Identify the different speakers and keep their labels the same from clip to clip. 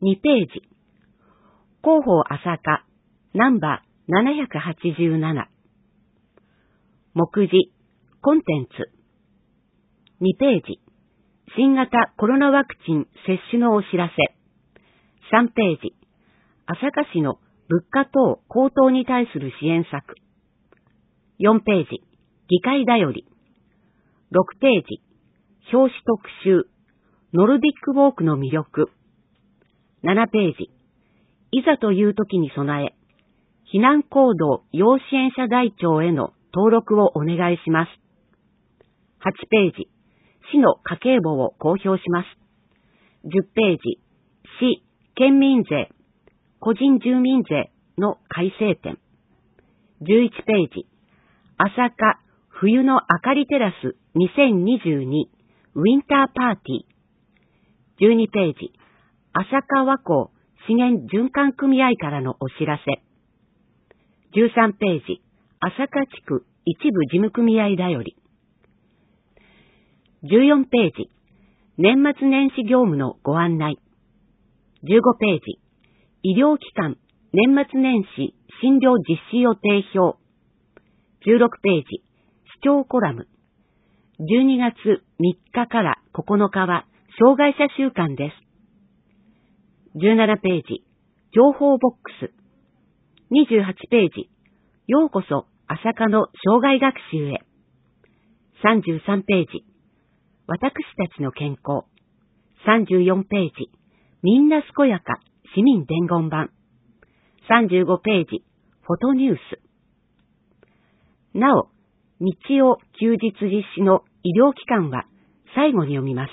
Speaker 1: 2ページ。広報朝霞、ナンバー787。目次、コンテンツ。2ページ。新型コロナワクチン接種のお知らせ。3ページ。朝霞市の物価等高騰に対する支援策。4ページ。議会だより。6ページ。表紙特集。ノルディックウォークの魅力。7ページ。いざという時に備え、避難行動要支援者台帳への登録をお願いします。8ページ。市の家計簿を公表します。10ページ。市、県民税、個人住民税の改正点。11ページ。朝霞冬の明かりテラス2022ウィンターパーティー。12ページ。朝霞和光資源循環組合からのお知らせ。13ページ。朝霞地区一部事務組合だより。14ページ。年末年始業務のご案内。15ページ。医療機関年末年始診療実施予定表。16ページ。視聴コラム。12月3日から9日は障害者週間です。17ページ。情報ボックス。28ページ。ようこそ朝霞の障害学習へ。33ページ。私たちの健康。34ページ。みんな健やか市民伝言板。35ページ。フォトニュース。なお、日曜休日実施の医療機関は最後に読みます。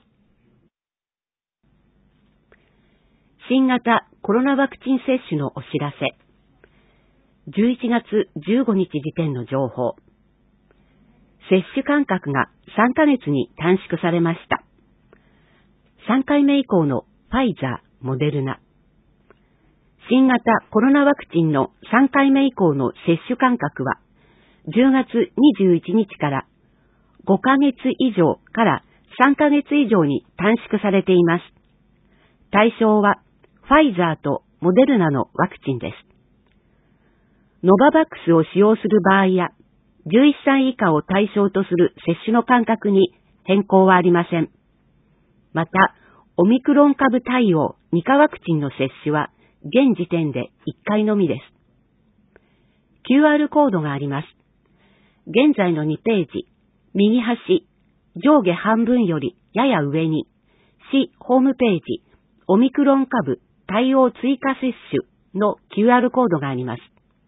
Speaker 1: 新型コロナワクチン接種のお知らせ。11月15日時点の情報。接種間隔が3ヶ月に短縮されました。3回目以降のファイザー、モデルナ。新型コロナワクチンの3回目以降の接種間隔は10月21日から5ヶ月以上から3ヶ月以上に短縮されています。対象はファイザーとモデルナのワクチンです。ノババックスを使用する場合や、11歳以下を対象とする接種の間隔に変更はありません。また、オミクロン株対応2価ワクチンの接種は、現時点で1回のみです。QR コードがあります。現在の2ページ、右端、上下半分よりやや上に、市ホームページ、オミクロン株対応追加接種の QR コードがあります。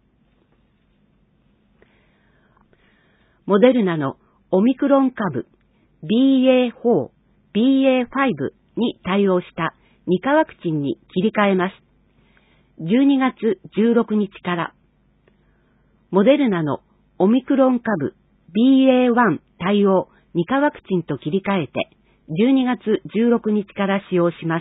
Speaker 1: モデルナのオミクロン株 BA.4、BA.5 に対応した2価ワクチンに切り替えます。12月16日から、モデルナのオミクロン株 BA.1 対応2価ワクチンと切り替えて、12月16日から使用します。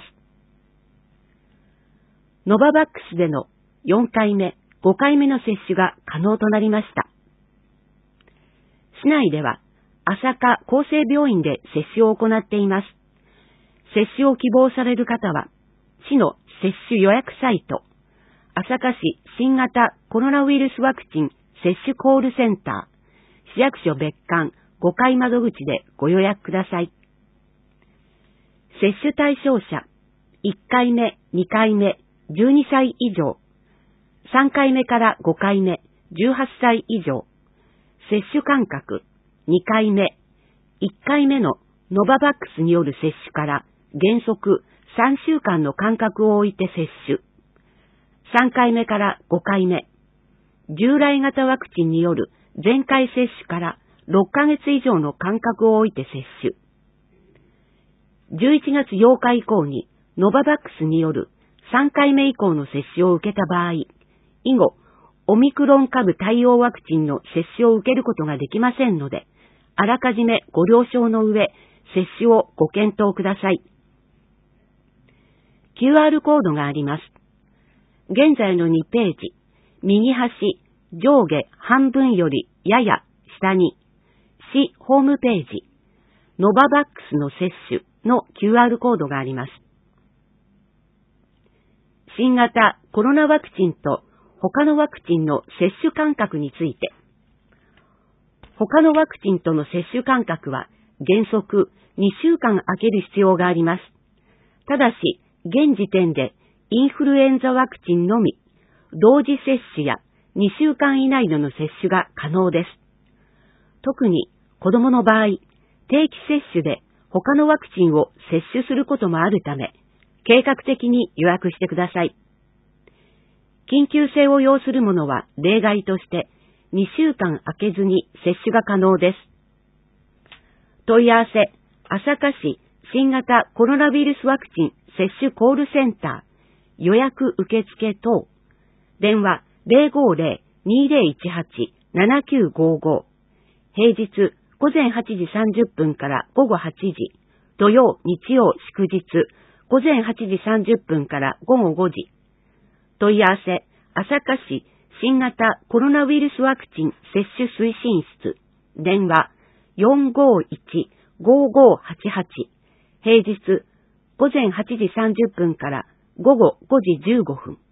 Speaker 1: ノババックスでの4回目、5回目の接種が可能となりました。市内では、朝霞厚生病院で接種を行っています。接種を希望される方は、市の接種予約サイト、朝霞市新型コロナウイルスワクチン接種コールセンター、市役所別館5階窓口でご予約ください。接種対象者、1回目、2回目、12歳以上、3回目から5回目、18歳以上、接種間隔、2回目、1回目のノババックスによる接種から原則3週間の間隔を置いて接種、3回目から5回目、従来型ワクチンによる全回接種から6ヶ月以上の間隔を置いて接種、11月8日以降にノババックスによる3回目以降の接種を受けた場合、以後、オミクロン株対応ワクチンの接種を受けることができませんので、あらかじめご了承の上、接種をご検討ください。QR コードがあります。現在の2ページ、右端、上下半分よりやや下に、市ホームページ、ノババックスの接種の QR コードがあります。 新型コロナワクチンと他のワクチンの接種間隔について、他のワクチンとの接種間隔は原則2週間空ける必要があります。ただし、現時点でインフルエンザワクチンのみ、同時接種や2週間以内での接種が可能です。特に子供の場合、定期接種で他のワクチンを接種することもあるため、計画的に予約してください。緊急性を要するものは例外として2週間空けずに接種が可能です。問い合わせ、朝霞市新型コロナウイルスワクチン接種コールセンター、予約受付等、電話050-2018-7955、平日午前8時30分から午後8時、土曜、日曜、祝日、午前8時30分から午後5時。問い合わせ、朝霞市新型コロナウイルスワクチン接種推進室、電話451-5588、平日午前8時30分から午後5時15分。